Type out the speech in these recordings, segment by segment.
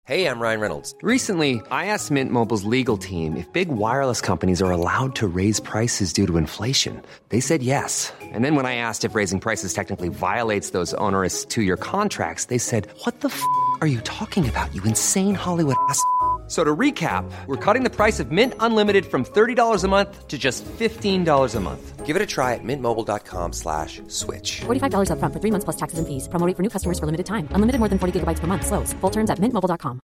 Hey, I'm Ryan Reynolds. Recently, I asked Mint Mobile's legal team if big wireless companies are allowed to raise prices due to inflation. They said yes. And then when I asked if raising prices technically violates those onerous two-year contracts, they said, "What the f*** are you talking about, you insane Hollywood ass?" So to recap, we're cutting the price of Mint Unlimited from $30 a month to just $15 a month. Give it a try at mintmobile.com/switch. $45 up front for 3 months plus taxes and fees. Promo rate for new customers for limited time. Unlimited more than 40 gigabytes per month. Slows full terms at mintmobile.com.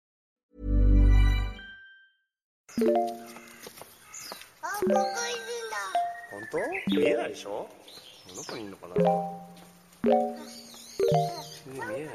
本当？見えないでしょ？どこにいるのかな？見えないよ。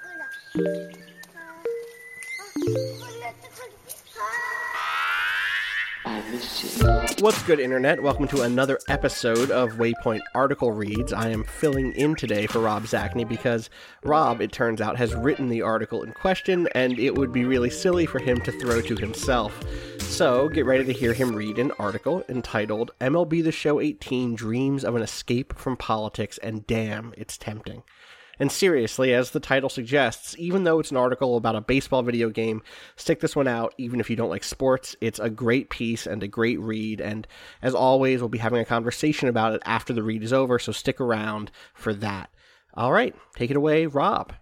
What's good, Internet? Welcome to another episode of Waypoint Article Reads. I am filling in today for Rob Zacny because Rob, it turns out, has written the article in question, and it would be really silly for him to throw to himself. So, get ready to hear him read an article entitled MLB The Show 18 Dreams of an Escape from Politics, and Damn, It's Tempting. And seriously, as the title suggests, even though it's an article about a baseball video game, stick this one out, even if you don't like sports. It's a great piece and a great read, and as always, we'll be having a conversation about it after the read is over, so stick around for that. All right, take it away, Rob.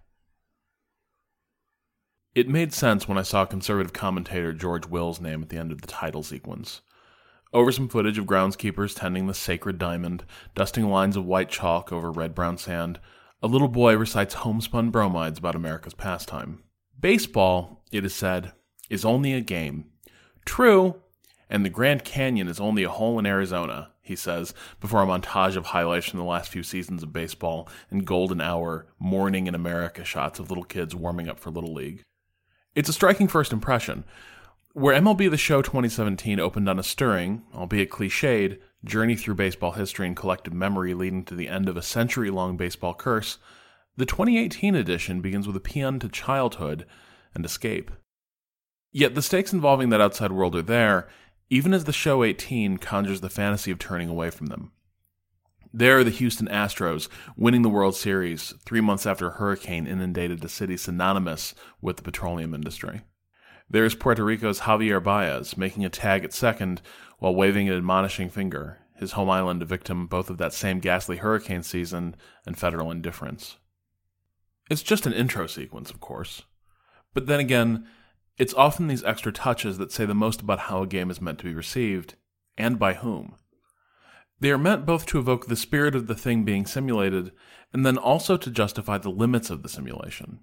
It made sense when I saw conservative commentator George Will's name at the end of the title sequence. Over some footage of groundskeepers tending the sacred diamond, dusting lines of white chalk over red-brown sand, a little boy recites homespun bromides about America's pastime. Baseball, it is said, is only a game. True, and the Grand Canyon is only a hole in Arizona, he says, before a montage of highlights from the last few seasons of baseball and golden hour, morning in America shots of little kids warming up for Little League. It's a striking first impression. Where MLB The Show 2017 opened on a stirring, albeit cliched, journey through baseball history and collective memory leading to the end of a century-long baseball curse, the 2018 edition begins with a paean to childhood and escape. Yet the stakes involving that outside world are there, even as The Show 18 conjures the fantasy of turning away from them. There are the Houston Astros, winning the World Series 3 months after a hurricane inundated a city synonymous with the petroleum industry. There is Puerto Rico's Javier Baez, making a tag at second while waving an admonishing finger, his home island a victim both of that same ghastly hurricane season and federal indifference. It's just an intro sequence, of course. But then again, it's often these extra touches that say the most about how a game is meant to be received, and by whom. They are meant both to evoke the spirit of the thing being simulated, and then also to justify the limits of the simulation.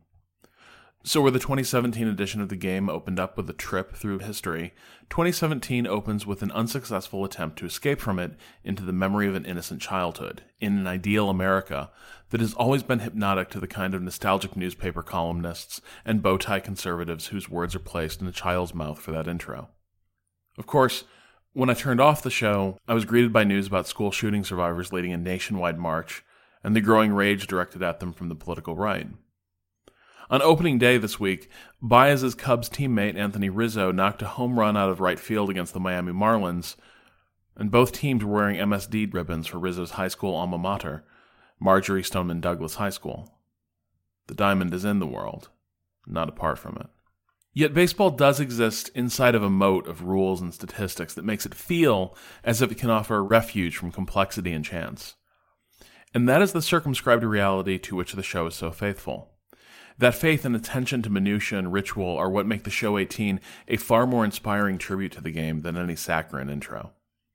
So where the 2017 edition of the game opened up with a trip through history, 2017 opens with an unsuccessful attempt to escape from it into the memory of an innocent childhood, in an ideal America that has always been hypnotic to the kind of nostalgic newspaper columnists and bow-tie conservatives whose words are placed in a child's mouth for that intro. Of course, when I turned off the show, I was greeted by news about school shooting survivors leading a nationwide march, and the growing rage directed at them from the political right. On opening day this week, Baez's Cubs teammate Anthony Rizzo knocked a home run out of right field against the Miami Marlins, and both teams were wearing MSD ribbons for Rizzo's high school alma mater, Marjorie Stoneman Douglas High School. The diamond is in the world, not apart from it. Yet baseball does exist inside of a moat of rules and statistics that makes it feel as if it can offer a refuge from complexity and chance. And that is the circumscribed reality to which the show is so faithful. That faith and attention to minutiae and ritual are what make The Show 18 a far more inspiring tribute to the game than any saccharine intro.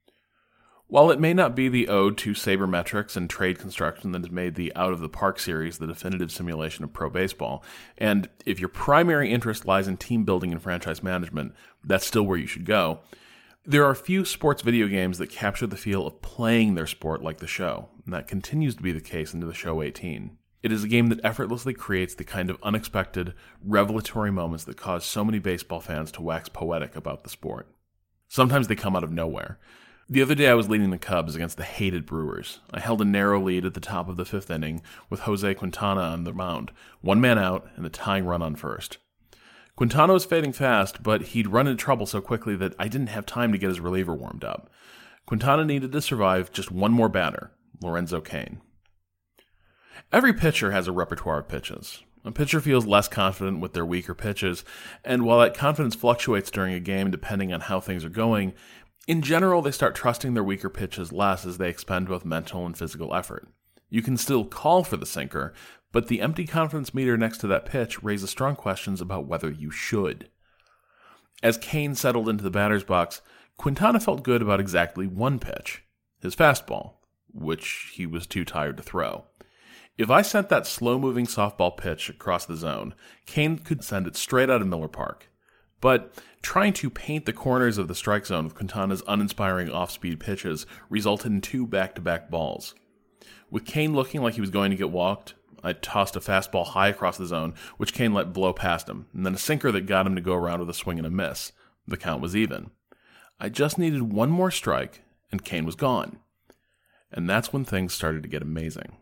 While it may not be the ode to sabermetrics and trade construction that has made the Out of the Park series the definitive simulation of pro baseball, and if your primary interest lies in team building and franchise management, that's still where you should go, there are few sports video games that capture the feel of playing their sport like The Show, and that continues to be the case into The Show 18. It is a game that effortlessly creates the kind of unexpected, revelatory moments that cause so many baseball fans to wax poetic about the sport. Sometimes they come out of nowhere. The other day I was leading the Cubs against the hated Brewers. I held a narrow lead at the top of the fifth inning with Jose Quintana on the mound, 1 man out and the tying run on first. Quintana was fading fast, but he'd run into trouble so quickly that I didn't have time to get his reliever warmed up. Quintana needed to survive just one more batter, Lorenzo Cain. Every pitcher has a repertoire of pitches. A pitcher feels less confident with their weaker pitches, and while that confidence fluctuates during a game depending on how things are going, in general they start trusting their weaker pitches less as they expend both mental and physical effort. You can still call for the sinker, but the empty confidence meter next to that pitch raises strong questions about whether you should. As Cain settled into the batter's box, Quintana felt good about exactly one pitch, his fastball, which he was too tired to throw. If I sent that slow-moving softball pitch across the zone, Cain could send it straight out of Miller Park. But trying to paint the corners of the strike zone with Quintana's uninspiring off-speed pitches resulted in 2 back-to-back balls. With Cain looking like he was going to get walked, I tossed a fastball high across the zone, which Cain let blow past him, and then a sinker that got him to go around with a swing and a miss. The count was even. I just needed one more strike, and Cain was gone. And that's when things started to get amazing.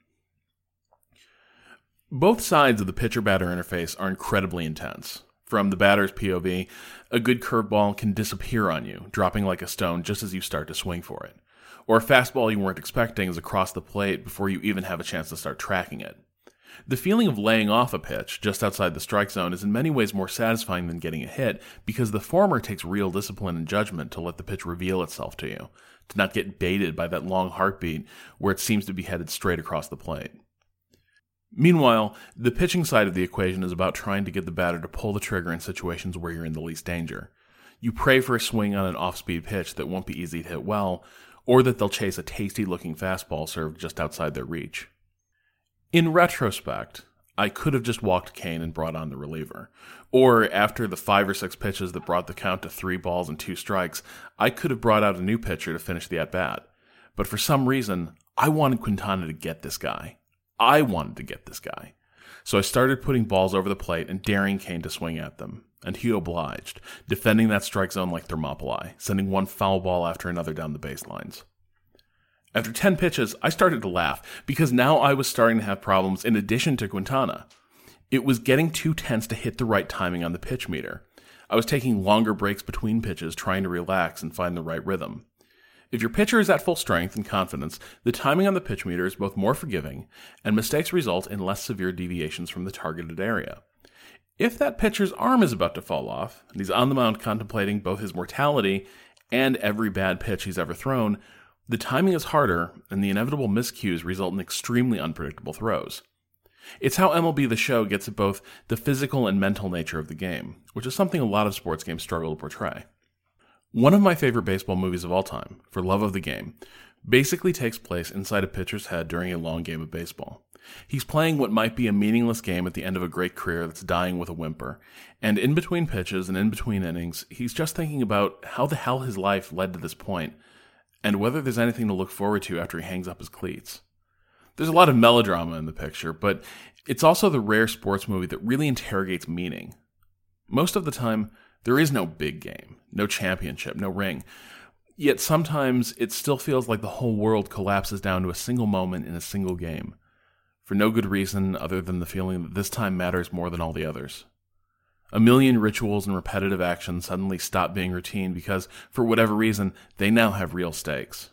Both sides of the pitcher-batter interface are incredibly intense. From the batter's POV, a good curveball can disappear on you, dropping like a stone just as you start to swing for it. Or a fastball you weren't expecting is across the plate before you even have a chance to start tracking it. The feeling of laying off a pitch just outside the strike zone is in many ways more satisfying than getting a hit because the former takes real discipline and judgment to let the pitch reveal itself to you, to not get baited by that long heartbeat where it seems to be headed straight across the plate. Meanwhile, the pitching side of the equation is about trying to get the batter to pull the trigger in situations where you're in the least danger. You pray for a swing on an off-speed pitch that won't be easy to hit well, or that they'll chase a tasty-looking fastball served just outside their reach. In retrospect, I could have just walked Cain and brought on the reliever. Or, after the 5 or 6 pitches that brought the count to 3 balls and 2 strikes, I could have brought out a new pitcher to finish the at-bat. But for some reason, I wanted Quintana to get this guy. So I started putting balls over the plate and daring Cain to swing at them. And he obliged, defending that strike zone like Thermopylae, sending one foul ball after another down the baselines. After 10 pitches, I started to laugh, because now I was starting to have problems in addition to Quintana. It was getting too tense to hit the right timing on the pitch meter. I was taking longer breaks between pitches, trying to relax and find the right rhythm. If your pitcher is at full strength and confidence, the timing on the pitch meter is both more forgiving, and mistakes result in less severe deviations from the targeted area. If that pitcher's arm is about to fall off, and he's on the mound contemplating both his mortality and every bad pitch he's ever thrown, the timing is harder, and the inevitable miscues result in extremely unpredictable throws. It's how MLB The Show gets at both the physical and mental nature of the game, which is something a lot of sports games struggle to portray. One of my favorite baseball movies of all time, For Love of the Game, basically takes place inside a pitcher's head during a long game of baseball. He's playing what might be a meaningless game at the end of a great career that's dying with a whimper, and in between pitches and in between innings, he's just thinking about how the hell his life led to this point, and whether there's anything to look forward to after he hangs up his cleats. There's a lot of melodrama in the picture, but it's also the rare sports movie that really interrogates meaning. Most of the time, there is no big game, no championship, no ring. Yet sometimes it still feels like the whole world collapses down to a single moment in a single game, for no good reason other than the feeling that this time matters more than all the others. A million rituals and repetitive actions suddenly stop being routine because, for whatever reason, they now have real stakes.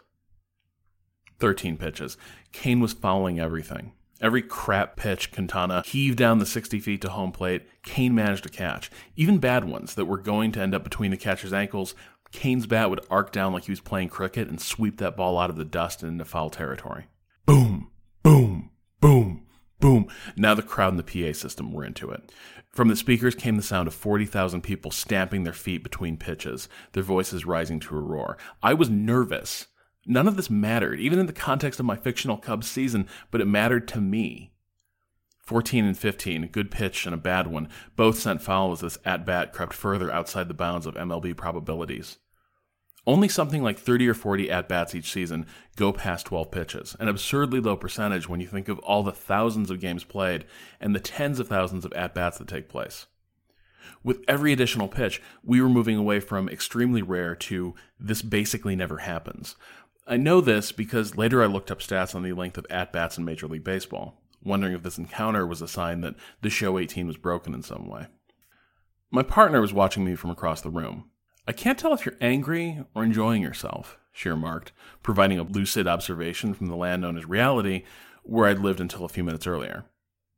13 pitches. Cain was fouling everything. Every crap pitch Quintana heaved down the 60 feet to home plate, Cain managed to catch. Even bad ones that were going to end up between the catcher's ankles, Cain's bat would arc down like he was playing cricket and sweep that ball out of the dust and into foul territory. Boom, boom, boom, boom. Now the crowd and the PA system were into it. From the speakers came the sound of 40,000 people stamping their feet between pitches, their voices rising to a roar. I was nervous. None of this mattered, even in the context of my fictional Cubs season, but it mattered to me. 14 and 15, a good pitch and a bad one, both sent foul as this at-bat crept further outside the bounds of MLB probabilities. Only something like 30 or 40 at-bats each season go past 12 pitches, an absurdly low percentage when you think of all the thousands of games played and the tens of thousands of at-bats that take place. With every additional pitch, we were moving away from extremely rare to this basically never happens. I know this because later I looked up stats on the length of at-bats in Major League Baseball, wondering if this encounter was a sign that the show 18 was broken in some way. My partner was watching me from across the room. "I can't tell if you're angry or enjoying yourself," she remarked, providing a lucid observation from the land known as reality, where I'd lived until a few minutes earlier.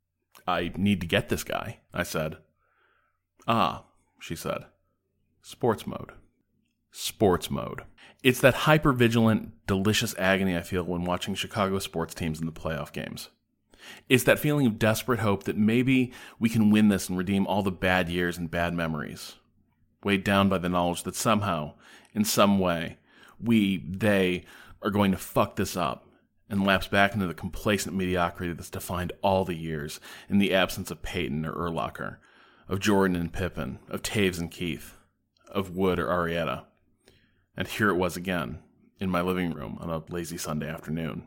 I need to get this guy, I said. Ah, she said. Sports mode. Sports mode. It's that hyper-vigilant, delicious agony I feel when watching Chicago sports teams in the playoff games. It's that feeling of desperate hope that maybe we can win this and redeem all the bad years and bad memories. Weighed down by the knowledge that somehow, in some way, they are going to fuck this up and lapse back into the complacent mediocrity that's defined all the years in the absence of Peyton or Urlacher, of Jordan and Pippen, of Taves and Keith, of Wood or Arrieta. And here it was again, in my living room on a lazy Sunday afternoon.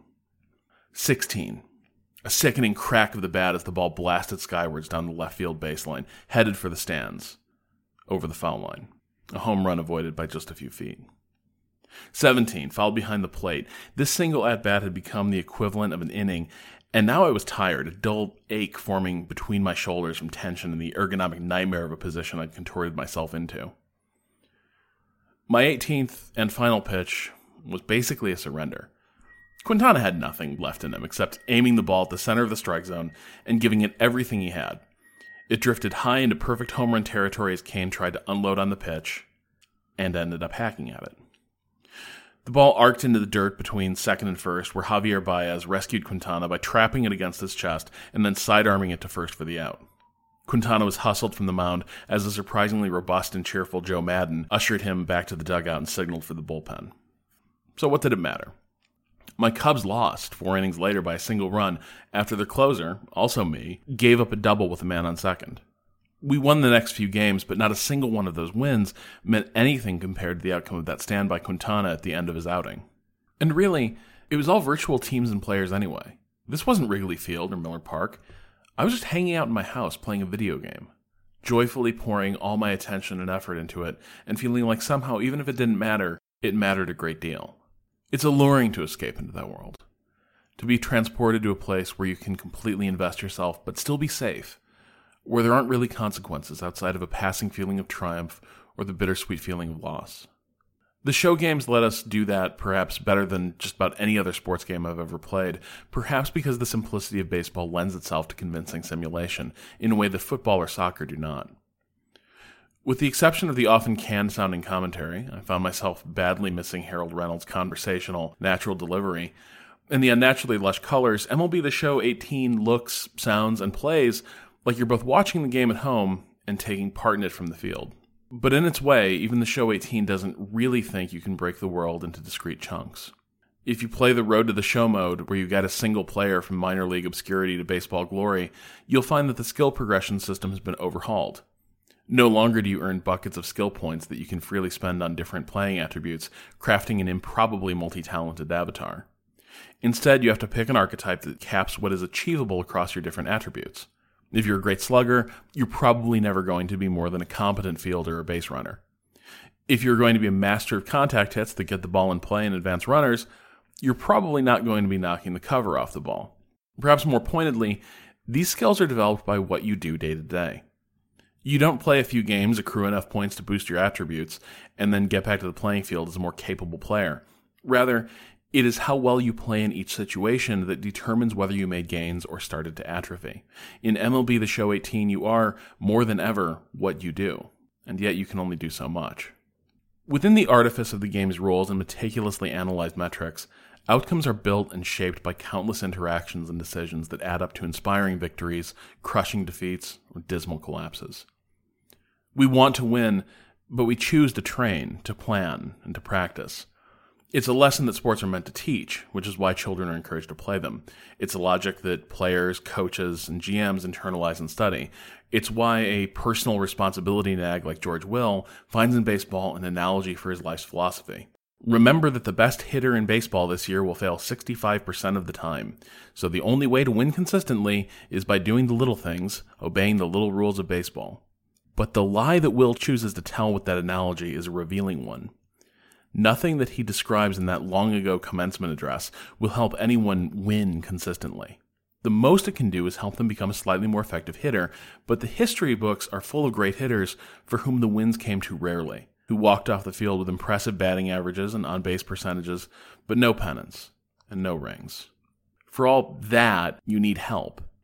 16. A sickening crack of the bat as the ball blasted skywards down the left field baseline, headed for the stands, over the foul line. A home run avoided by just a few feet. 17. Fouled behind the plate. This single at-bat had become the equivalent of an inning, and now I was tired, a dull ache forming between my shoulders from tension and the ergonomic nightmare of a position I'd contorted myself into. My 18th and final pitch was basically a surrender. Quintana had nothing left in him except aiming the ball at the center of the strike zone and giving it everything he had. It drifted high into perfect home run territory as Kane tried to unload on the pitch and ended up hacking at it. The ball arced into the dirt between second and first, where Javier Baez rescued Quintana by trapping it against his chest and then sidearming it to first for the out. Quintana was hustled from the mound as the surprisingly robust and cheerful Joe Madden ushered him back to the dugout and signaled for the bullpen. So what did it matter? My Cubs lost 4 innings later by a single run after their closer, also me, gave up a double with a man on second. We won the next few games, but not a single one of those wins meant anything compared to the outcome of that stand by Quintana at the end of his outing. And really, it was all virtual teams and players anyway. This wasn't Wrigley Field or Miller Park. I was just hanging out in my house playing a video game, joyfully pouring all my attention and effort into it, and feeling like somehow, even if it didn't matter, it mattered a great deal. It's alluring to escape into that world, to be transported to a place where you can completely invest yourself but still be safe, where there aren't really consequences outside of a passing feeling of triumph or the bittersweet feeling of loss. The show games let us do that perhaps better than just about any other sports game I've ever played, perhaps because the simplicity of baseball lends itself to convincing simulation in a way that football or soccer do not. With the exception of the often canned-sounding commentary, I found myself badly missing Harold Reynolds' conversational, natural delivery. In the unnaturally lush colors, MLB The Show 18 looks, sounds, and plays like you're both watching the game at home and taking part in it from the field. But in its way, even The Show 18 doesn't really think you can break the world into discrete chunks. If you play the Road to the Show mode, where you get a single player from minor league obscurity to baseball glory, you'll find that the skill progression system has been overhauled. No longer do you earn buckets of skill points that you can freely spend on different playing attributes, crafting an improbably multi-talented avatar. Instead, you have to pick an archetype that caps what is achievable across your different attributes. If you're a great slugger, you're probably never going to be more than a competent fielder or base runner. If you're going to be a master of contact hits that get the ball in play and advance runners, you're probably not going to be knocking the cover off the ball. Perhaps more pointedly, these skills are developed by what you do day to day. You don't play a few games, accrue enough points to boost your attributes, and then get back to the playing field as a more capable player. Rather, it is how well you play in each situation that determines whether you made gains or started to atrophy. In MLB The Show 18, you are, more than ever, what you do, and yet you can only do so much. Within the artifice of the game's rules and meticulously analyzed metrics, outcomes are built and shaped by countless interactions and decisions that add up to inspiring victories, crushing defeats, or dismal collapses. We want to win, but we choose to train, to plan, and to practice. It's a lesson that sports are meant to teach, which is why children are encouraged to play them. It's a logic that players, coaches, and GMs internalize and study. It's why a personal responsibility nag like George Will finds in baseball an analogy for his life's philosophy. Remember that the best hitter in baseball this year will fail 65% of the time. So the only way to win consistently is by doing the little things, obeying the little rules of baseball. But the lie that Will chooses to tell with that analogy is a revealing one. Nothing that he describes in that long-ago commencement address will help anyone win consistently. The most it can do is help them become a slightly more effective hitter, but the history books are full of great hitters for whom the wins came too rarely, who walked off the field with impressive batting averages and on-base percentages, but no pennants and no rings. For all that, you need help.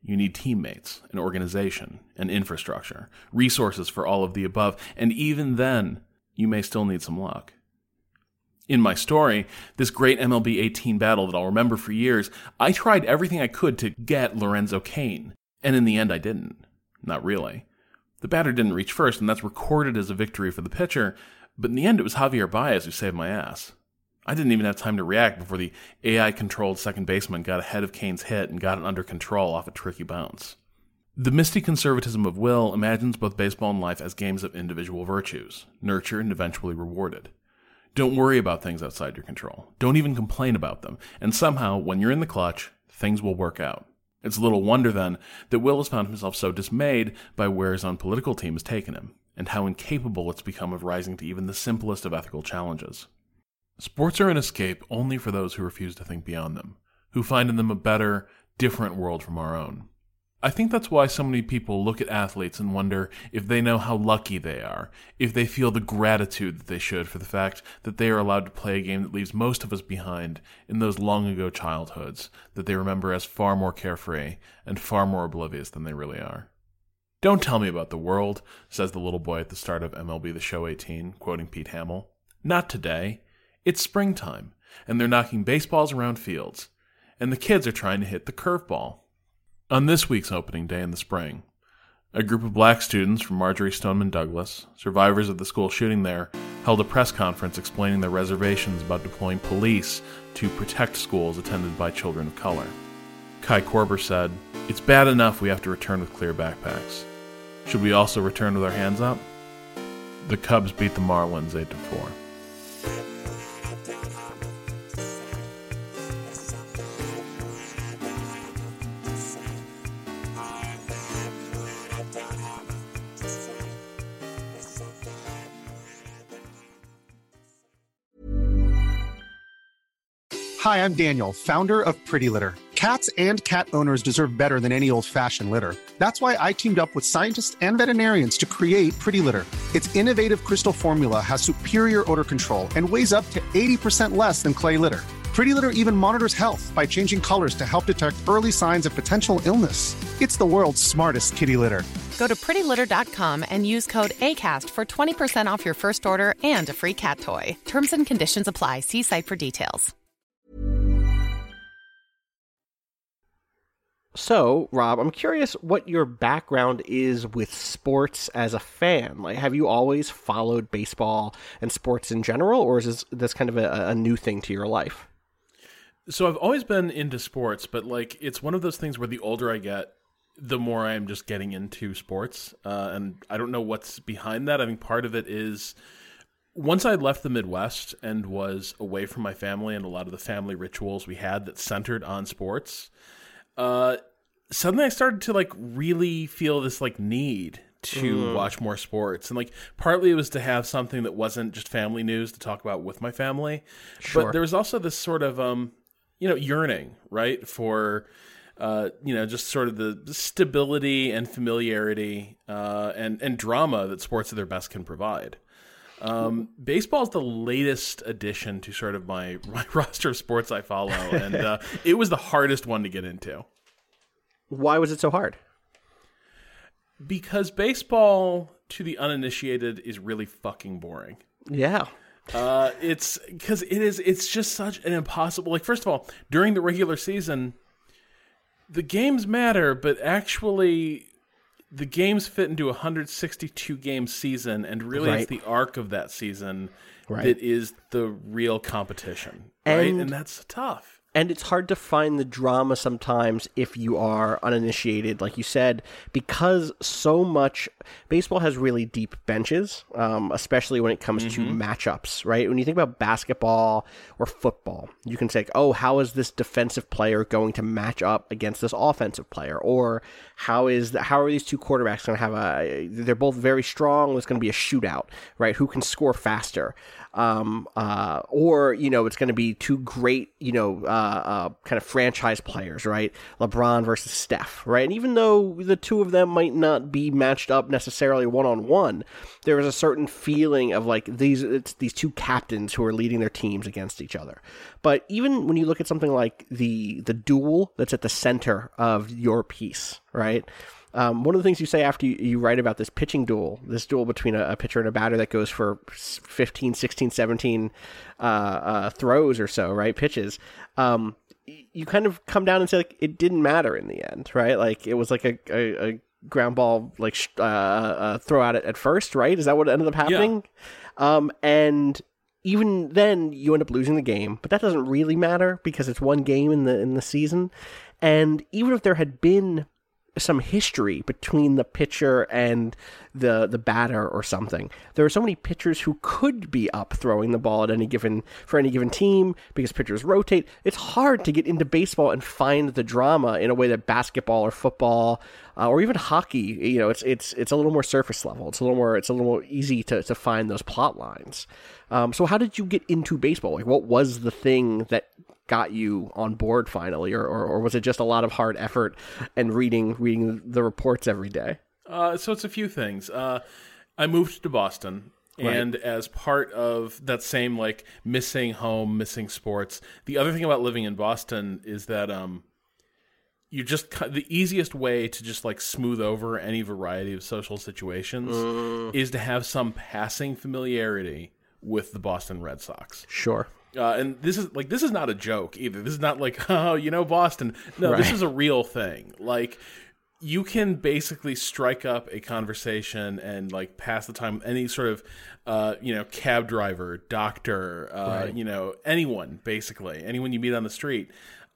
You need teammates, an organization, an infrastructure, resources for all of the above, and even then, you may still need some luck. In my story, this great MLB 18 battle that I'll remember for years, I tried everything I could to get Lorenzo Cain, and in the end I didn't. Not really. The batter didn't reach first, and that's recorded as a victory for the pitcher, but in the end it was Javier Baez who saved my ass. I didn't even have time to react before the AI-controlled second baseman got ahead of Cain's hit and got it under control off a tricky bounce. The misty conservatism of Will imagines both baseball and life as games of individual virtues, nurtured and eventually rewarded. Don't worry about things outside your control. Don't even complain about them. And somehow, when you're in the clutch, things will work out. It's little wonder, then, that Will has found himself so dismayed by where his own political team has taken him, and how incapable it's become of rising to even the simplest of ethical challenges. Sports are an escape only for those who refuse to think beyond them, who find in them a better, different world from our own. I think that's why so many people look at athletes and wonder if they know how lucky they are, if they feel the gratitude that they should for the fact that they are allowed to play a game that leaves most of us behind in those long-ago childhoods that they remember as far more carefree and far more oblivious than they really are. "Don't tell me about the world," says the little boy at the start of MLB The Show 18, quoting Pete Hamill. "Not today. It's springtime, and they're knocking baseballs around fields, and the kids are trying to hit the curveball." On this week's opening day in the spring, a group of black students from Marjory Stoneman Douglas, survivors of the school shooting there, held a press conference explaining their reservations about deploying police to protect schools attended by children of color. Kai Korber said, "It's bad enough we have to return with clear backpacks. Should we also return with our hands up?" The Cubs beat the Marlins 8-4. Hi, I'm Daniel, founder of Pretty Litter. Cats and cat owners deserve better than any old-fashioned litter. That's why I teamed up with scientists and veterinarians to create Pretty Litter. Its innovative crystal formula has superior odor control and weighs up to 80% less than clay litter. Pretty Litter even monitors health by changing colors to help detect early signs of potential illness. It's the world's smartest kitty litter. Go to prettylitter.com and use code ACAST for 20% off your first order and a free cat toy. Terms and conditions apply. See site for details. So, Rob, I'm curious what your background is with sports as a fan. Like, have you always followed baseball and sports in general, or is this kind of a new thing to your life? So I've always been into sports, but like it's one of those things where the older I get, the more I'm just getting into sports. And I don't know what's behind that. I think part of it is once I left the Midwest and was away from my family and a lot of the family rituals we had that centered on sports, suddenly I started to like really feel this like need to watch more sports. And like partly it was to have something that wasn't just family news to talk about with my family. Sure. But there was also this sort of, yearning, right? For, just sort of the stability and familiarity, and drama that sports at their best can provide. Baseball is the latest addition to sort of my roster of sports I follow, and it was the hardest one to get into. Why was it so hard? Because baseball, to the uninitiated, is really fucking boring. Yeah. It's just such an impossible, like, first of all, during the regular season, the games matter, but actually the games fit into a 162-game season, and really it's the arc of that season that is the real competition, right? And that's tough. And it's hard to find the drama sometimes if you are uninitiated, like you said, because so much baseball has really deep benches, especially when it comes to matchups, right? When you think about basketball or football, you can say, oh, how is this defensive player going to match up against this offensive player? Or how are these two quarterbacks going to have they're both very strong, there's going to be a shootout, right? Who can score faster? Or, it's going to be two great, kind of franchise players, right? LeBron versus Steph, right? And even though the two of them might not be matched up necessarily one-on-one, there is a certain feeling of like these two captains who are leading their teams against each other. But even when you look at something like the duel that's at the center of your piece, right? One of the things you say after you write about this pitching duel, this duel between a pitcher and a batter that goes for 15, 16, 17 throws or so, right, pitches, you kind of come down and say, like, it didn't matter in the end, right? Like, it was like a ground ball, like, throw out at first, right? Is that what ended up happening? Yeah. And even then, you end up losing the game, but that doesn't really matter because it's one game in the season. And even if there had been some history between the pitcher and the batter or something, there are so many pitchers who could be up throwing the ball for any given team because pitchers rotate. It's hard to get into baseball and find the drama in a way that basketball or football or even hockey, it's a little more surface level. It's a little more easy to find those plot lines. So how did you get into baseball? Like, what was the thing that got you on board finally, or was it just a lot of hard effort and reading the reports every day? So it's a few things. I moved to Boston, and as part of that same like missing home, missing sports, the other thing about living in Boston is that you just the easiest way to just like smooth over any variety of social situations is to have some passing familiarity with the Boston Red Sox. Sure. And this is not a joke either. This is not like, oh, Boston. No, This is a real thing. Like, you can basically strike up a conversation and like pass the time with any sort of, cab driver, doctor, anyone you meet on the street,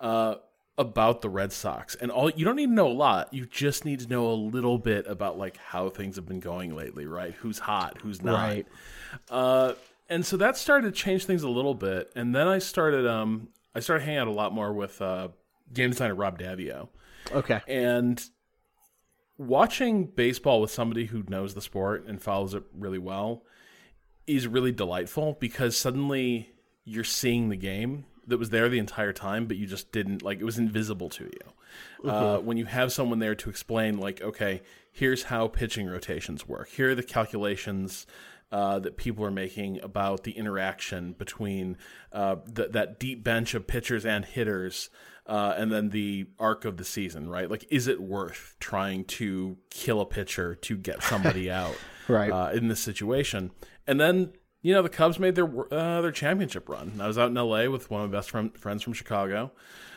about the Red Sox. And you don't need to know a lot. You just need to know a little bit about like how things have been going lately, right? Who's hot, who's not. Right. And so that started to change things a little bit. And then I started hanging out a lot more with game designer Rob Davio. Okay. And watching baseball with somebody who knows the sport and follows it really well is really delightful because suddenly you're seeing the game that was there the entire time, but you just didn't, like, it was invisible to you. Mm-hmm. When you have someone there to explain, like, okay, here's how pitching rotations work. Here are the calculations that people are making about the interaction between that deep bench of pitchers and hitters, and then the arc of the season, right? Like, is it worth trying to kill a pitcher to get somebody out right. In this situation? And then, the Cubs made their championship run. I was out in L.A. with one of my best friends from Chicago,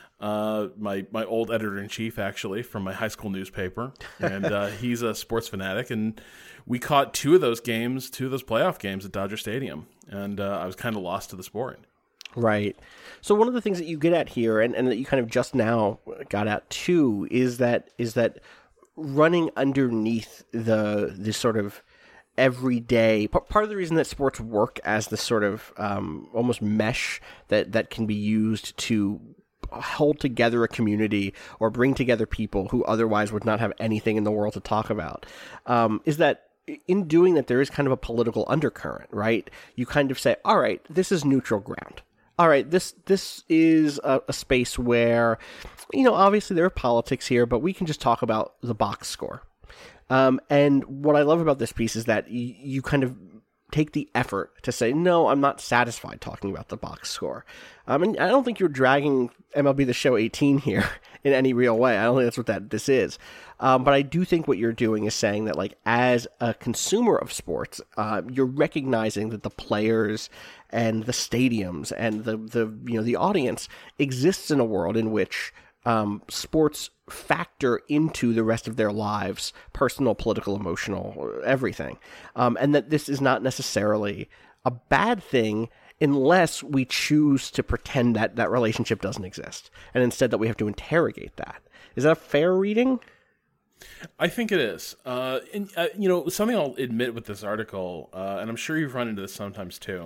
my old editor-in-chief, actually, from my high school newspaper, and he's a sports fanatic, and we caught two of those playoff games at Dodger Stadium, and I was kind of lost to the sport. Right. So one of the things that you get at here, and that you kind of just now got at too, is that running underneath this sort of everyday part of the reason that sports work as this sort of almost mesh that can be used to hold together a community or bring together people who otherwise would not have anything in the world to talk about, is that in doing that, there is kind of a political undercurrent, right? You kind of say, all right, this is neutral ground. All right, this is a space where, obviously there are politics here, but we can just talk about the box score. And what I love about this piece is that you kind of take the effort to say, no, I'm not satisfied talking about the box score. And I don't think you're dragging MLB The Show 18 here in any real way. I don't think that's what this is. But I do think what you're doing is saying that, like, as a consumer of sports, you're recognizing that the players and the stadiums and the audience exists in a world in which sports factor into the rest of their lives, personal, political, emotional, everything. And that this is not necessarily a bad thing unless we choose to pretend that relationship doesn't exist, and instead that we have to interrogate that. Is that a fair reading? I think it is. And something I'll admit with this article, and I'm sure you've run into this sometimes too.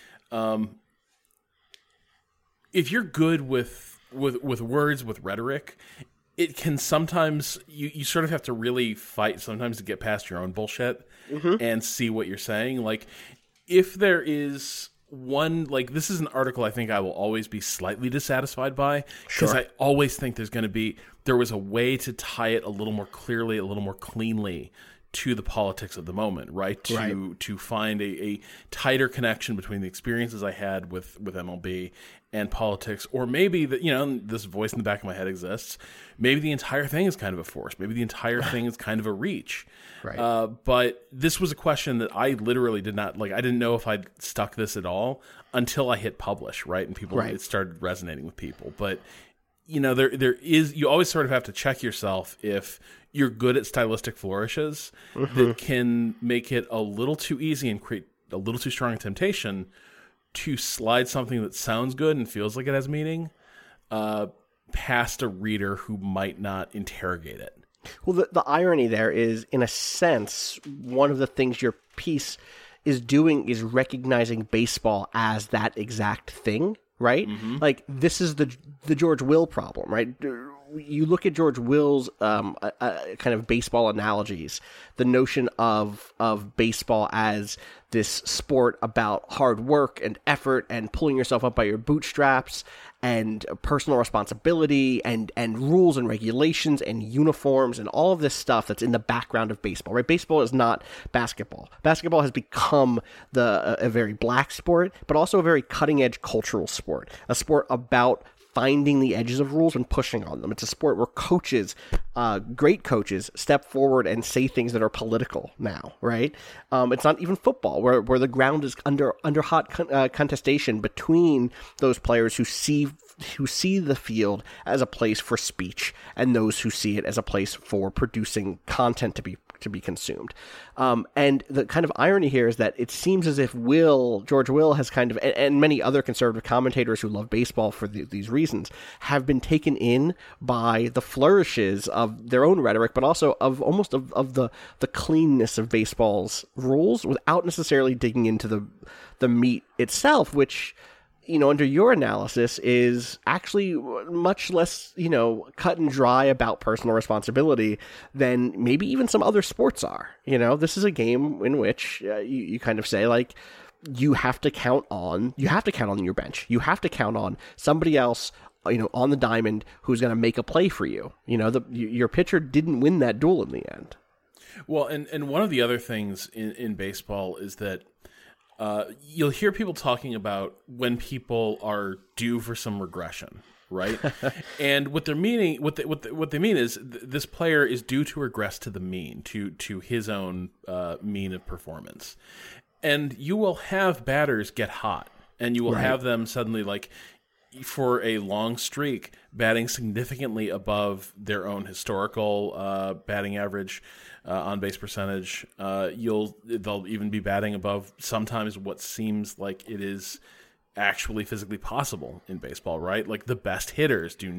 If you're good with words, with rhetoric, it can sometimes, you sort of have to really fight sometimes to get past your own bullshit and see what you're saying. Like, if there is this is an article I think I will always be slightly dissatisfied by, because I always think there was a way to tie it a little more clearly, a little more cleanly to the politics of the moment, right? To find a tighter connection between the experiences I had with MLB and politics, or maybe this voice in the back of my head exists. Maybe the entire thing is kind of a force. Maybe the entire thing is kind of a reach. Right. But this was a question that I literally did not I didn't know if I'd stuck this at all until I hit publish, right? And it started resonating with people. But there is, you always sort of have to check yourself if you're good at stylistic flourishes that can make it a little too easy and create a little too strong a temptation to slide something that sounds good and feels like it has meaning past a reader who might not interrogate it. Well, the irony there is, in a sense, one of the things your piece is doing is recognizing baseball as that exact thing, right? Like, this is the George Will problem, right? You look at George Will's kind of baseball analogies, the notion of baseball as this sport about hard work and effort and pulling yourself up by your bootstraps and personal responsibility and rules and regulations and uniforms and all of this stuff that's in the background of baseball, right? Baseball is not basketball. Basketball has become a very black sport, but also a very cutting-edge cultural sport, a sport about finding the edges of rules and pushing on them. It's a sport where coaches, great coaches, step forward and say things that are political now, right? It's not even football, where the ground is under hot contestation between those players who see the field as a place for speech and those who see it as a place for producing content to be consumed. And the kind of irony here is that it seems as if George Will has kind of, and many other conservative commentators who love baseball for these reasons, have been taken in by the flourishes of their own rhetoric, but also of the cleanness of baseball's rules without necessarily digging into the meat itself, which, under your analysis, is actually much less, cut and dry about personal responsibility than maybe even some other sports are. This is a game in which you kind of say, like, you have to count on your bench. You have to count on somebody else, on the diamond who's going to make a play for you. Your pitcher didn't win that duel in the end. Well, and one of the other things in baseball is that you'll hear people talking about when people are due for some regression, right? And what they mean is this player is due to regress to the mean, to his own mean of performance. And you will have batters get hot, and you will have them suddenly, like, for a long streak, batting significantly above their own historical batting average, on base percentage. They'll even be batting above sometimes what seems like it is actually physically possible in baseball, right? Like, the best hitters can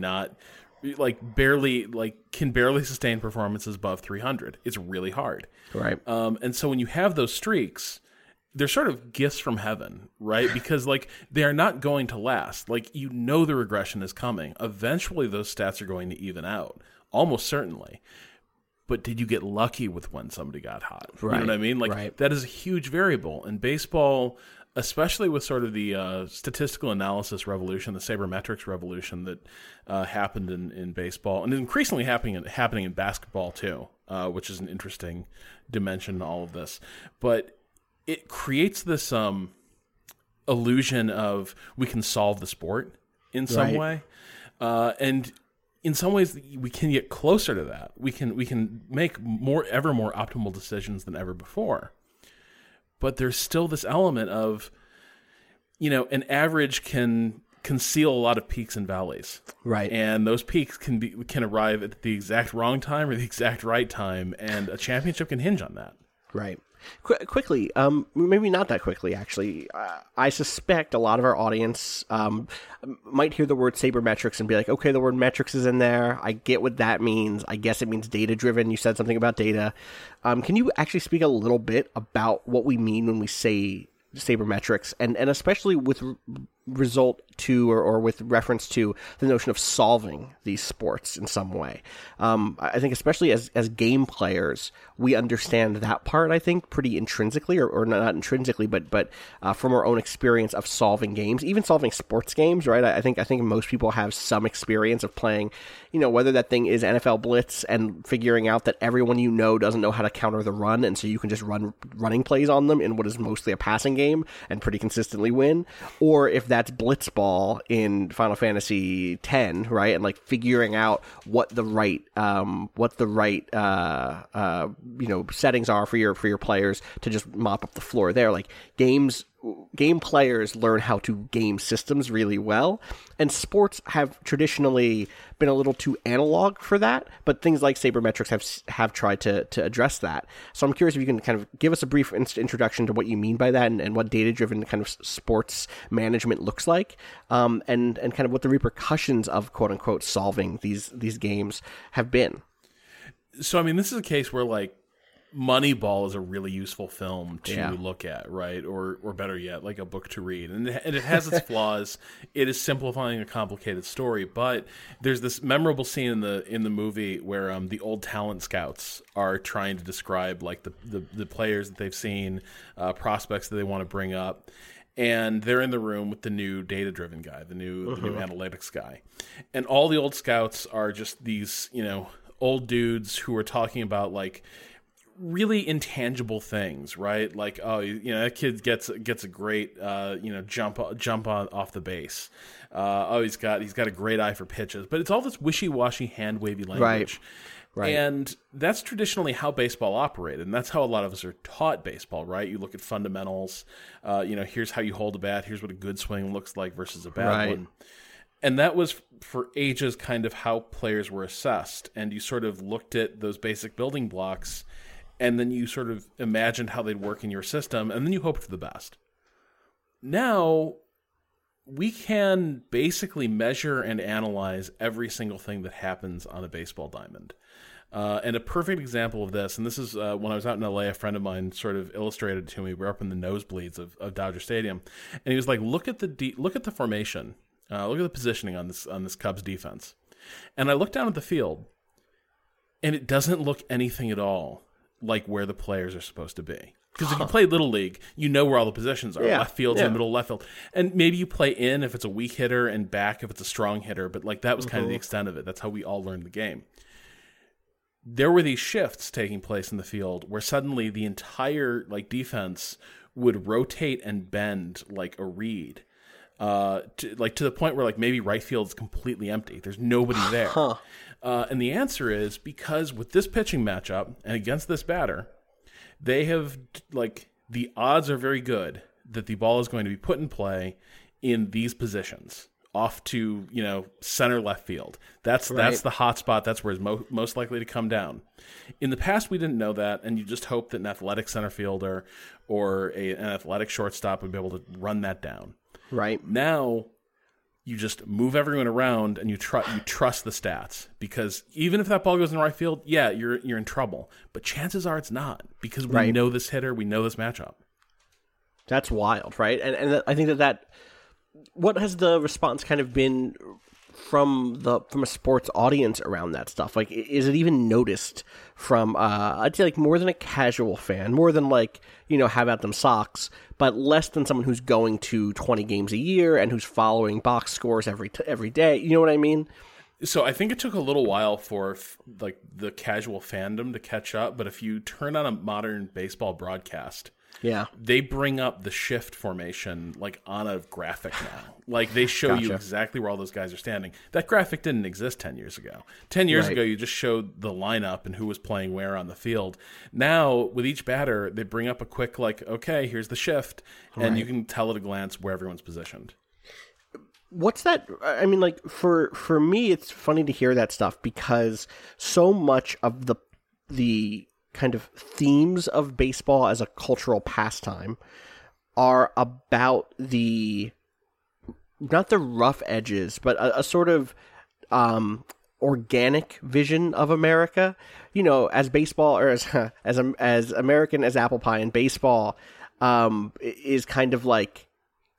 barely sustain performances above 300. It's really hard, right? And so when you have those streaks, they're sort of gifts from heaven, right? Because, like, they are not going to last. Like, the regression is coming. Eventually, those stats are going to even out, almost certainly. But did you get lucky with when somebody got hot? Right. You know what I mean? Like, that is a huge variable. In baseball, especially with sort of the statistical analysis revolution, the sabermetrics revolution that happened in baseball, and increasingly happening in basketball too, which is an interesting dimension in all of this. But it creates this illusion of we can solve the sport in some way. And in some ways, we can get closer to that. We can make ever more optimal decisions than ever before. But there's still this element of, an average can conceal a lot of peaks and valleys, right? And those peaks can arrive at the exact wrong time or the exact right time, and a championship can hinge on that, right? Quickly, maybe not that quickly, actually. I suspect a lot of our audience might hear the word sabermetrics and be like, okay, the word metrics is in there. I get what that means. I guess it means data-driven. You said something about data. Can you actually speak a little bit about what we mean when we say sabermetrics, and especially with result to or with reference to the notion of solving these sports in some way. I think especially as game players, we understand that part, I think, pretty intrinsically, or not intrinsically, but from our own experience of solving games, even solving sports games, right? I think most people have some experience of playing, whether that thing is NFL Blitz and figuring out that everyone doesn't know how to counter the run, and so you can just run running plays on them in what is mostly a passing game and pretty consistently win, or if that's Blitzball in Final Fantasy X, right? And like figuring out what the right settings are for your players to just mop up the floor there. Like game players learn how to game systems really well, and sports have traditionally been a little too analog for that, but things like sabermetrics have tried to address that. So I'm curious if you can kind of give us a brief introduction to what you mean by that, and what data-driven kind of sports management looks like, and kind of what the repercussions of quote-unquote solving these games have been. So, I mean, this is a case where, like, Moneyball is a really useful film to look at, right? Or better yet, like a book to read. And it has its flaws. It is simplifying a complicated story, but there's this memorable scene in the movie where the old talent scouts are trying to describe like the players that they've seen, prospects that they want to bring up. And they're in the room with the new data-driven guy, the new analytics guy. And all the old scouts are just these, old dudes who are talking about like really intangible things, right? Like, that kid gets a great, jump on off the base. He's got a great eye for pitches, but it's all this wishy-washy, hand-wavy language. Right. And that's traditionally how baseball operated, and that's how a lot of us are taught baseball, right? You look at fundamentals, here's how you hold a bat, here's what a good swing looks like versus a bad one. And that was for ages kind of how players were assessed, and you sort of looked at those basic building blocks, and then you sort of imagined how they'd work in your system, and then you hoped for the best. Now, we can basically measure and analyze every single thing that happens on a baseball diamond. And a perfect example of this, and this is when I was out in LA, a friend of mine sort of illustrated it to me. We were up in the nosebleeds of Dodger Stadium, and he was like, look at the formation, look at the positioning on this Cubs defense. And I looked down at the field, and it doesn't look anything at all like where the players are supposed to be. Because if you play Little League, you know where all the positions are. Left field's in the middle of left field. And maybe you play in if it's a weak hitter and back if it's a strong hitter. But like that was kind of the extent of it. That's how we all learned the game. There were these shifts taking place in the field where suddenly the entire like defense would rotate and bend like a reed. To the point where like maybe right field is completely empty. There's nobody there. And the answer is because with this pitching matchup and against this batter, they have like the odds are very good that the ball is going to be put in play in these positions off to, center left field. That's the hot spot. That's where it's most likely to come down. In the past, we didn't know that, and you just hope that an athletic center fielder or an athletic shortstop would be able to run that down. Right. Now, you just move everyone around and you trust the stats, because even if that ball goes in the right field, you're in trouble. But chances are it's not, because we know this hitter, we know this matchup. That's wild, right? And I think that what has the response kind of been from a sports audience around that stuff? Like, is it even noticed from I'd say like more than a casual fan, more than like, have at them socks, but less than someone who's going to 20 games a year and who's following box scores every day. You know what I mean? So I think it took a little while for like the casual fandom to catch up, but if you turn on a modern baseball broadcast, they bring up the shift formation like on a graphic now. Like they show you exactly where all those guys are standing. That graphic didn't exist 10 years ago. 10 years ago, you just showed the lineup and who was playing where on the field. Now, with each batter, they bring up a quick like, okay, here's the shift, and you can tell at a glance where everyone's positioned. What's that? I mean, like for me, it's funny to hear that stuff because so much of the kind of themes of baseball as a cultural pastime are about not the rough edges, but a sort of organic vision of America. As baseball, or as American as apple pie, and baseball is kind of like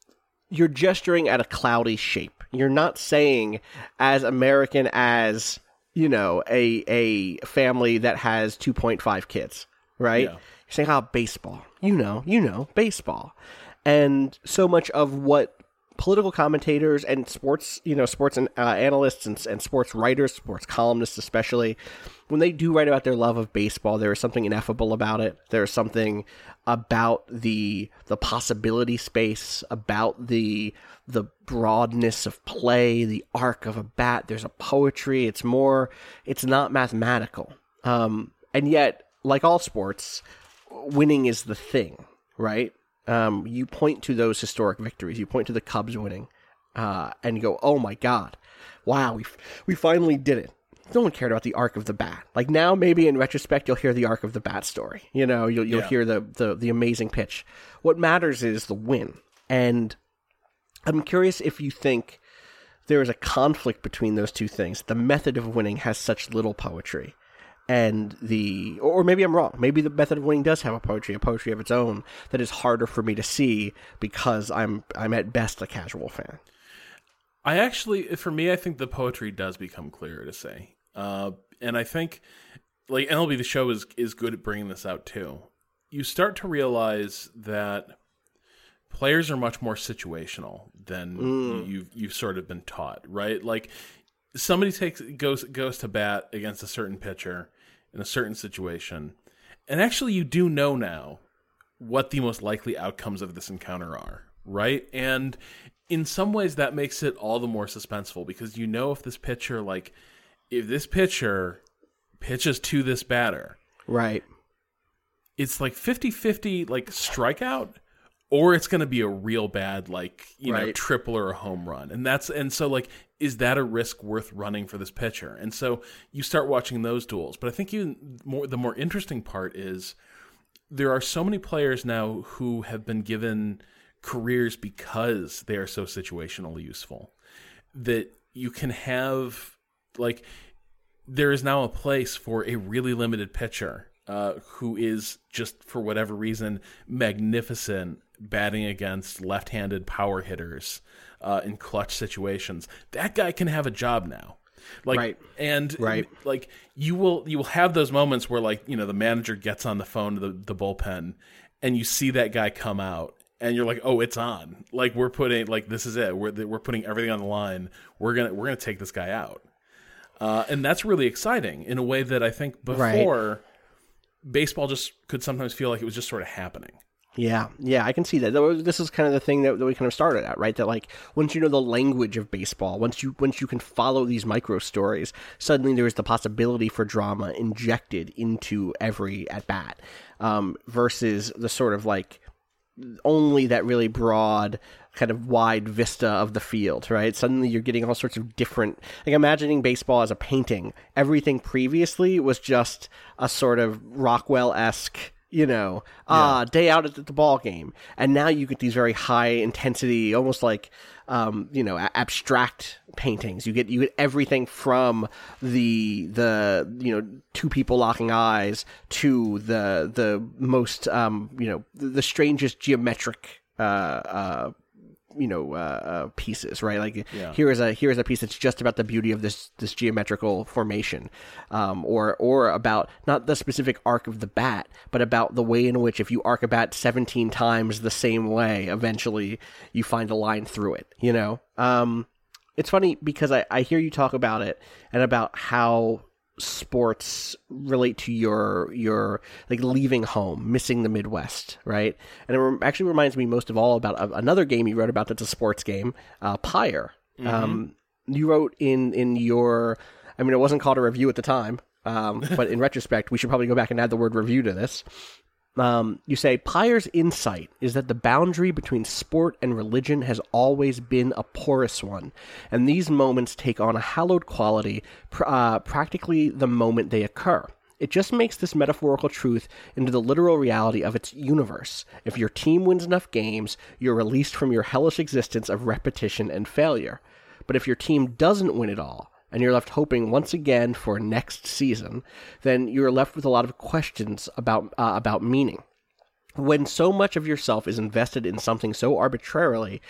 you're gesturing at a cloudy shape. You're not saying as American as, a family that has 2.5 kids, right? Yeah. You're saying, baseball. Baseball. And so much of what political commentators and sports analysts and sports writers, sports columnists especially, when they do write about their love of baseball, there is something ineffable about it. There is something about the possibility space, about the broadness of play, the arc of a bat. There's a poetry. It's not mathematical. And yet, like all sports, winning is the thing, right? You point to those historic victories. You point to the Cubs winning, and you go, "Oh my God, wow, we finally did it." No one cared about the arc of the bat. Like now, maybe in retrospect, you'll hear the arc of the bat story. You'll hear the amazing pitch. What matters is the win. And I'm curious if you think there is a conflict between those two things. The method of winning has such little poetry. And or maybe I'm wrong. Maybe the method of winning does have a poetry of its own that is harder for me to see because I'm at best a casual fan. For me, I think the poetry does become clearer to say. And I think, like, MLB The Show is good at bringing this out too. You start to realize that players are much more situational than you've sort of been taught, right? Like, somebody goes to bat against a certain pitcher in a certain situation, and actually you do know now what the most likely outcomes of this encounter are, right? And in some ways that makes it all the more suspenseful because if this pitcher pitches to this batter, right, it's like 50-50 like strikeout, or it's going to be a real bad triple or a home run. And so is that a risk worth running for this pitcher? And so you start watching those duels. But I think the more interesting part is there are so many players now who have been given careers because they are so situationally useful that you can have, there is now a place for a really limited pitcher who is just, for whatever reason, magnificent batting against left-handed power hitters in clutch situations. That guy can have a job now. You will have those moments where the manager gets on the phone to the bullpen and you see that guy come out and you're like, "Oh, it's on. We're putting this is it. We're putting everything on the line. We're going to take this guy out." And that's really exciting in a way that I think before baseball just could sometimes feel like it was just sort of happening. Yeah, I can see that. This is kind of the thing that we kind of started at, right? That once you know the language of baseball, once you can follow these micro stories, suddenly there is the possibility for drama injected into every at bat, versus the sort of only that really broad kind of wide vista of the field, right? Suddenly you're getting all sorts of different, imagining baseball as a painting. Everything previously was just a sort of Rockwell-esque, day out at the ball game. And now you get these very high intensity, almost abstract paintings. You get everything from the two people locking eyes to the most the strangest geometric pieces, right? Here's a piece that's just about the beauty of this geometrical formation, or about not the specific arc of the bat, but about the way in which if you arc a bat 17 times the same way, eventually you find a line through it. It's funny because I hear you talk about it and about how sports relate to your leaving home, missing the Midwest, right? And it actually reminds me most of all about another game you wrote about that's a sports game, Pyre. Mm-hmm. You wrote in your, it wasn't called a review at the time, but in retrospect, we should probably go back and add the word review to this. You say, Pyre's insight is that the boundary between sport and religion has always been a porous one, and these moments take on a hallowed quality practically the moment they occur. It just makes this metaphorical truth into the literal reality of its universe. If your team wins enough games, you're released from your hellish existence of repetition and failure. But if your team doesn't win it all, and you're left hoping once again for next season, then you're left with a lot of questions about meaning. When so much of yourself is invested in something so arbitrarily,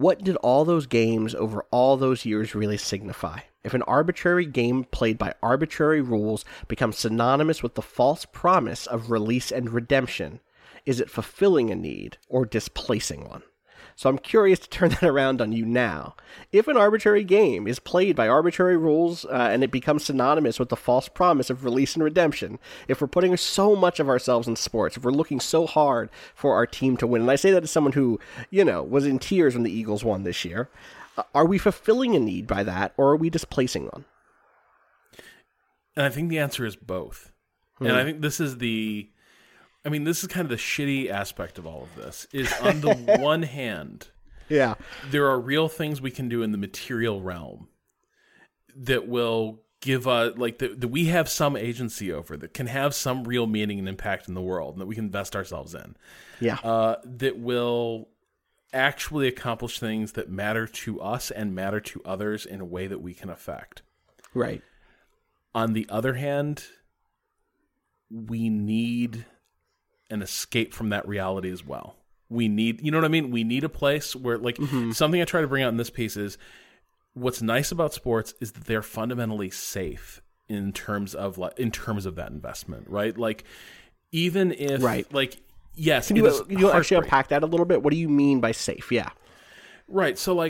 What did all those games over all those years really signify? If an arbitrary game played by arbitrary rules becomes synonymous with the false promise of release and redemption, is it fulfilling a need or displacing one? So I'm curious to turn that around on you now. If an arbitrary game is played by arbitrary rules and it becomes synonymous with the false promise of release and redemption, if we're putting so much of ourselves in sports, if we're looking so hard for our team to win, and I say that as someone who, was in tears when the Eagles won this year, are we fulfilling a need by that, or are we displacing one? And I think the answer is both. And I think this is this is kind of the shitty aspect of all of this, is on the one hand, there are real things we can do in the material realm that will give us, that we have some agency over, that can have some real meaning and impact in the world, and that we can invest ourselves in. That will actually accomplish things that matter to us and matter to others in a way that we can affect. Right. On the other hand, we need an escape from that reality as well. We need, you know what I mean? We need a place where, something I try to bring out in this piece is, what's nice about sports is that they're fundamentally safe in terms of that investment, right? Like, even if, yes, can you actually unpack that a little bit? What do you mean by safe? Yeah. Right. So,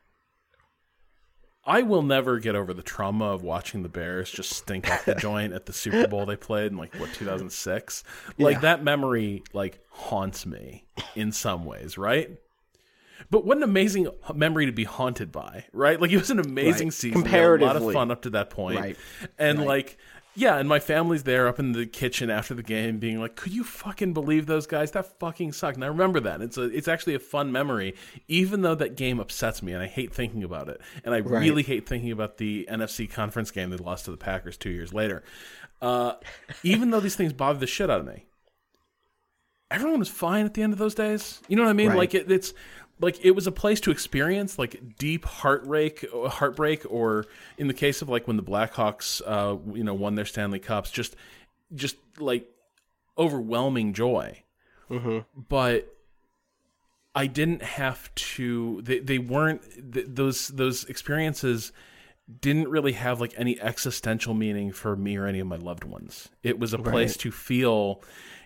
I will never get over the trauma of watching the Bears just stink up the joint at the Super Bowl they played in 2006. That memory haunts me in some ways, right? But what an amazing memory to be haunted by, right? It was an amazing season. Comparatively. A lot of fun up to that point. And and my family's there up in the kitchen after the game being like, could you fucking believe those guys? That fucking sucked. And I remember that. It's actually a fun memory, even though that game upsets me and I hate thinking about it. And I really hate thinking about the NFC conference game they lost to the Packers 2 years later. Even though these things bother the shit out of me, everyone was fine at the end of those days. You know what I mean? Right. It was a place to experience deep heartbreak, or in the case of when the Blackhawks, won their Stanley Cups, just overwhelming joy. Mm-hmm. But I didn't have to. They weren't those experiences didn't really have any existential meaning for me or any of my loved ones. It was a place to feel,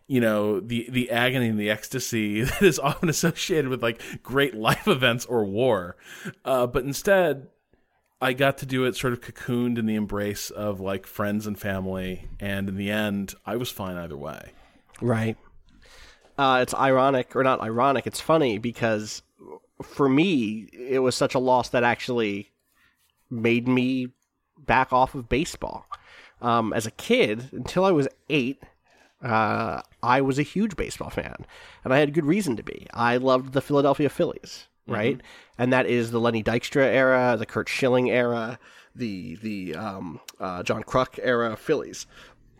the agony and the ecstasy that is often associated with great life events or war. But instead, I got to do it sort of cocooned in the embrace of friends and family. And in the end, I was fine either way. Right. It's ironic, or not ironic. It's funny because for me, it was such a loss that actually made me back off of baseball. As a kid, until I was 8, I was a huge baseball fan, and I had good reason to be. I loved the Philadelphia Phillies, right? Mm-hmm. And that is the Lenny Dykstra era, the Curt Schilling era, the John Kruk era Phillies.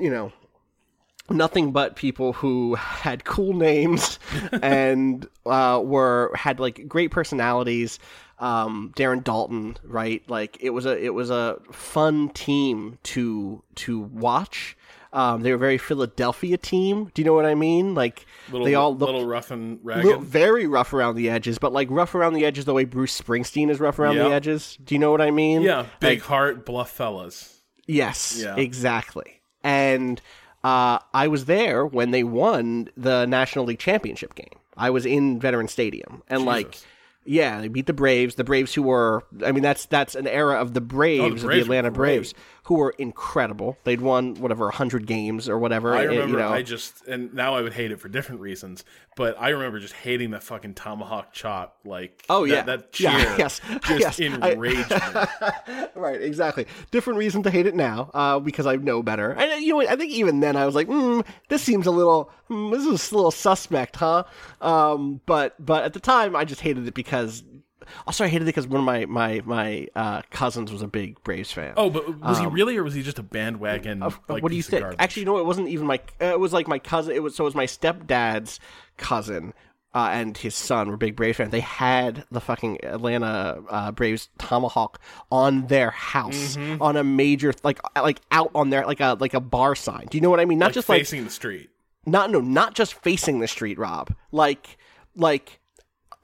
Nothing but people who had cool names and had great personalities. Darren Daulton, right? It was a fun team to watch. They were a very Philadelphia team. Do you know what I mean? They all looked little rough and ragged, very rough around the edges, but rough around the edges the way Bruce Springsteen is rough around the edges. Do you know what I mean? Yeah, big heart, bluff fellas. Yes, exactly. And I was there when they won the National League Championship game. I was in Veterans Stadium, and they beat the Braves. The Braves, who were, that's an era of the Braves, of the Atlanta Braves, who were incredible. They'd won 100 games or whatever. I remember. And now I would hate it for different reasons, but I remember just hating that fucking tomahawk chop. That cheer enraged me. Right, exactly. Different reason to hate it now, because I know better. And I think even then I was like, this seems a little, this is a little suspect, huh? But at the time I just hated it because. Also, I hated it because one of my cousins was a big Braves fan. Oh, but was he really, or was he just a bandwagon? What do you think? Actually, no, it wasn't even my. It was my cousin. It was my stepdad's cousin and his son were big Braves fans. They had the fucking Atlanta Braves tomahawk on their house on a major out on their like a bar sign. Do you know what I mean? Not just facing the street. Not just facing the street, Rob.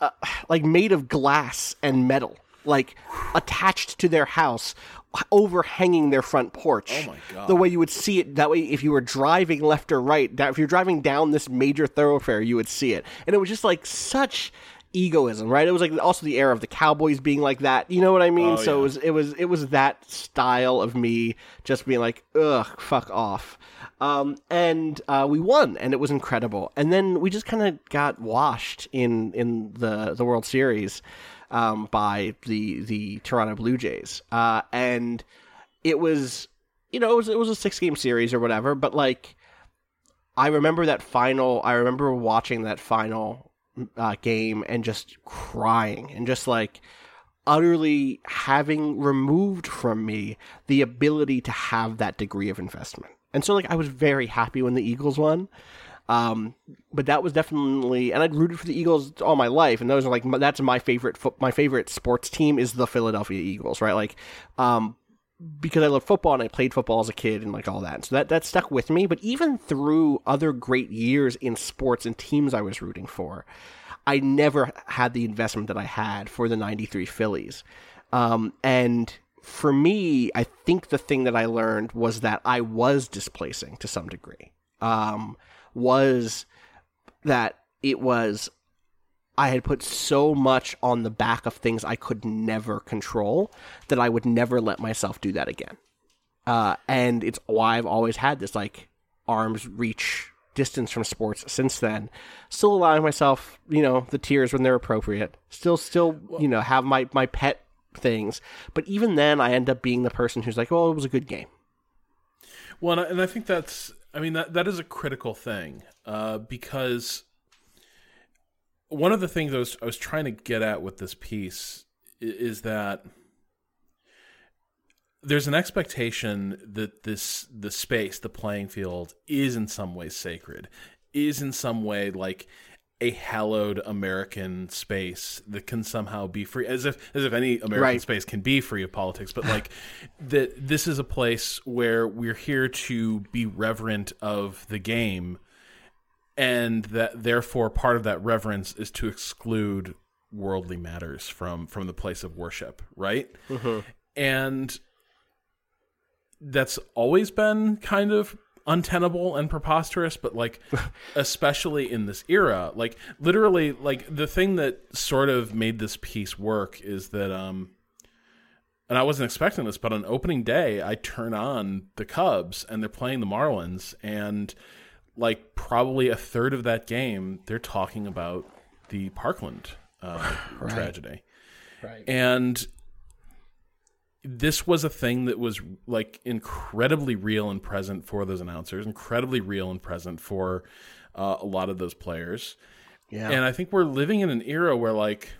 like made of glass and metal, like attached to their house, overhanging their front porch. Oh my God. The way you would see it, that way if you were driving left or right, if you're driving down this major thoroughfare, you would see it. And it was just like such egoism, right? It was like also the era of the Cowboys being like that, you know what I mean? Oh, so yeah. it was that style of me just being like, ugh, fuck off. And we won, and it was incredible. And then we just kind of got washed in the World Series by the Toronto Blue Jays. And it was, it was a 6-game series or whatever, but like, I remember watching that final game and just crying and just like utterly having removed from me the ability to have that degree of investment. And so like, I was very happy when the Eagles won. But that was definitely, and I'd rooted for the Eagles all my life, and those are like, that's my favorite sports team is the Philadelphia Eagles, right? Like, because I love football and I played football as a kid and like all that. And so that stuck with me. But even through other great years in sports and teams I was rooting for, I never had the investment that I had for the 93 Phillies. And for me, I think the thing that I learned was that I was displacing to some degree. Was that I had put so much on the back of things I could never control that I would never let myself do that again. And it's why I've always had this like arm's reach distance from sports since then, still allowing myself, the tears when they're appropriate, still, have my pet things. But even then I end up being the person who's like, well, it was a good game. Well, and I think that is a critical thing, because one of the things I was trying to get at with this piece is that there's an expectation that the space, the playing field, is in some way sacred, is in some way like a hallowed American space that can somehow be free, as if any American space can be free of politics, but like that this is a place where we're here to be reverent of the game, and that therefore part of that reverence is to exclude worldly matters from the place of worship, right? Mm-hmm. And that's always been kind of untenable and preposterous, but like especially in this era, like literally, like the thing that sort of made this piece work is that and I wasn't expecting this, but on opening day I turn on the Cubs and they're playing the Marlins, and like probably a third of that game they're talking about the Parkland tragedy, right? And this was a thing that was like incredibly real and present for those announcers, incredibly real and present for a lot of those players. Yeah. And I think we're living in an era where like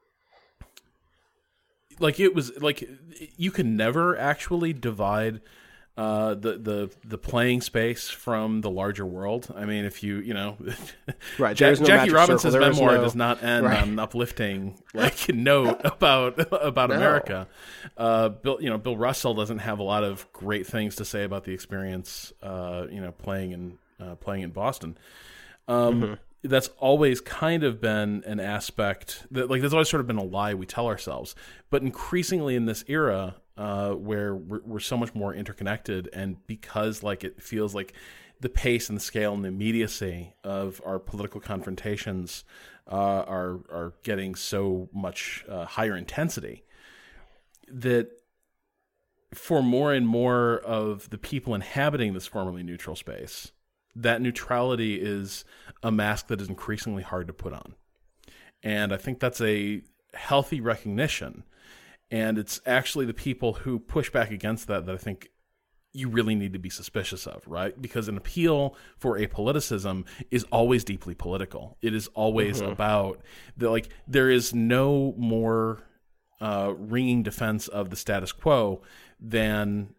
it was like you could never actually divide the playing space from the larger world. I mean, if right, Jackie Robinson's memoir does not end on an uplifting note about America. Bill Russell doesn't have a lot of great things to say about the experience. Playing in Boston. That's always kind of been an aspect that there's always sort of been a lie we tell ourselves, but increasingly in this era, where we're so much more interconnected, and because it feels like the pace and the scale and the immediacy of our political confrontations are getting so much higher intensity, that for more and more of the people inhabiting this formerly neutral space, that neutrality is a mask that is increasingly hard to put on. And I think that's a healthy recognition. And it's actually the people who push back against that I think you really need to be suspicious of, right? Because an appeal for apoliticism is always deeply political. It is always about there is no more ringing defense of the status quo than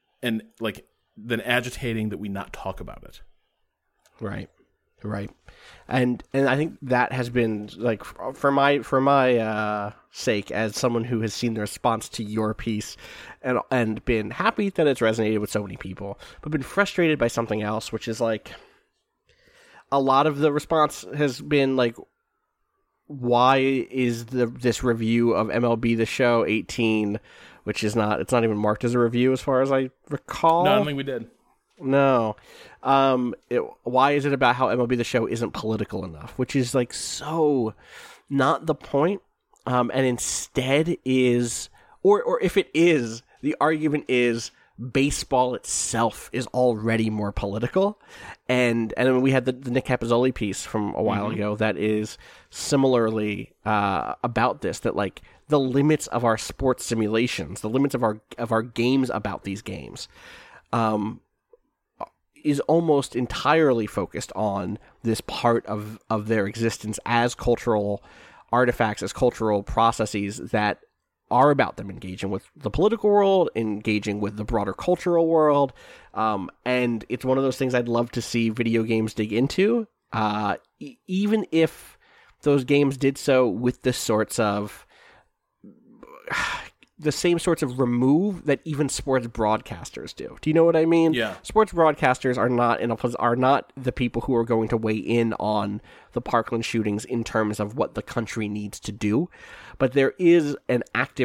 agitating that we not talk about it. Right. And I think that has been for my sake, as someone who has seen the response to your piece and been happy that it's resonated with so many people, but been frustrated by something else, which is a lot of the response has been why is this review of MLB The Show 18, which is it's not even marked as a review as far as I recall. No, I don't think we did. No. Why is it about how MLB The Show isn't political enough? Which is like so not the point. And instead is, or if it is, the argument is baseball itself is already more political. And then we had the Nick Capizoli piece from a while ago that is similarly about this, that like the limits of our sports simulations, the limits of our games about these games, is almost entirely focused on this part of their existence as cultural artifacts, as cultural processes that are about them engaging with the political world, engaging with the broader cultural world. And it's one of those things I'd love to see video games dig into, even if those games did so with the sorts of the same sorts of remove that even sports broadcasters do. Do you know what I mean? Yeah. Sports broadcasters are not the people who are going to weigh in on the Parkland shootings in terms of what the country needs to do, but there is an act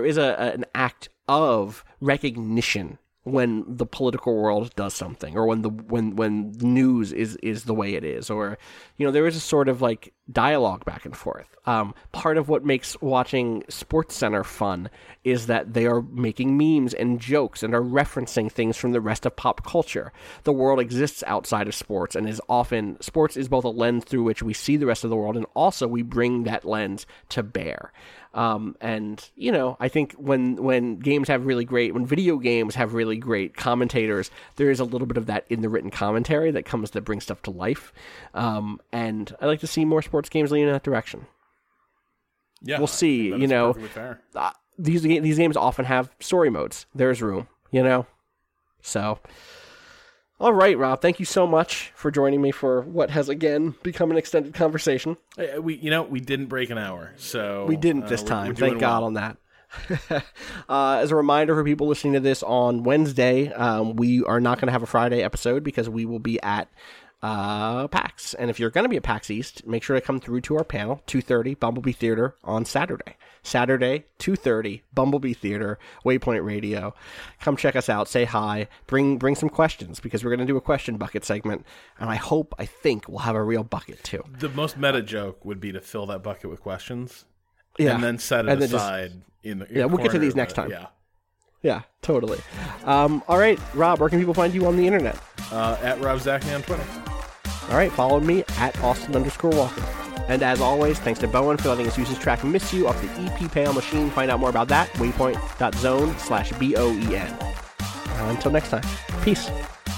of recognition when the political world does something, or when news is the way it is, or there is a sort of like dialogue back and forth. Part of what makes watching SportsCenter fun is that they are making memes and jokes and are referencing things from the rest of pop culture. The world exists outside of sports, and sports is both a lens through which we see the rest of the world, and also we bring that lens to bear. And I think when video games have really great commentators, there is a little bit of that in the written commentary that brings stuff to life. And I like to see more sports games lean in that direction. Yeah, we'll see. These games often have story modes. There's room, So, all right, Rob. Thank you so much for joining me for what has again become an extended conversation. We didn't break an hour, so we didn't this time. We're Thank God on that. As a reminder for people listening to this on Wednesday, we are not going to have a Friday episode because we will be at PAX. And if you're going to be at PAX East, make sure to come through to our panel, 2:30, Bumblebee Theater on Saturday. Saturday, 2:30, Bumblebee Theater, Waypoint Radio. Come check us out, say hi, bring some questions, because we're going to do a question bucket segment, and I think we'll have a real bucket too. The most meta joke would be to fill that bucket with questions, and then set it aside we'll get to these next time. Yeah, totally. All right, Rob, where can people find you on the internet? At Rob Zachney on Twitter. All right, follow me at Austin_Walker. And as always, thanks to Bowen for letting us use his track Miss You off the EP Pale Machine. Find out more about that, waypoint.zone/BOEN. Until next time, peace.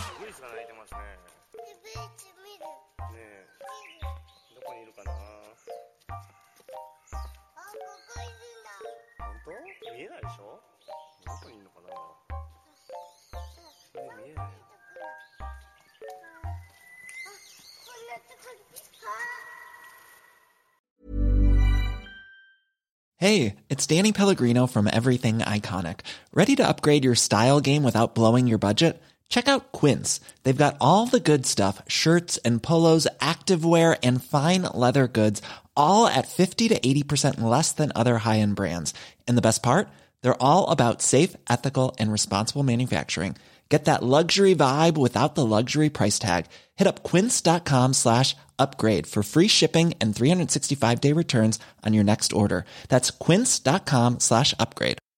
Hey, it's Danny Pellegrino from Everything Iconic. Ready to upgrade your style game without blowing your budget? Check out Quince. They've got all the good stuff, shirts and polos, activewear, and fine leather goods, all at 50 to 80% less than other high-end brands. And the best part? They're all about safe, ethical, and responsible manufacturing. Get that luxury vibe without the luxury price tag. Hit up quince.com/upgrade for free shipping and 365-day returns on your next order. That's quince.com/upgrade.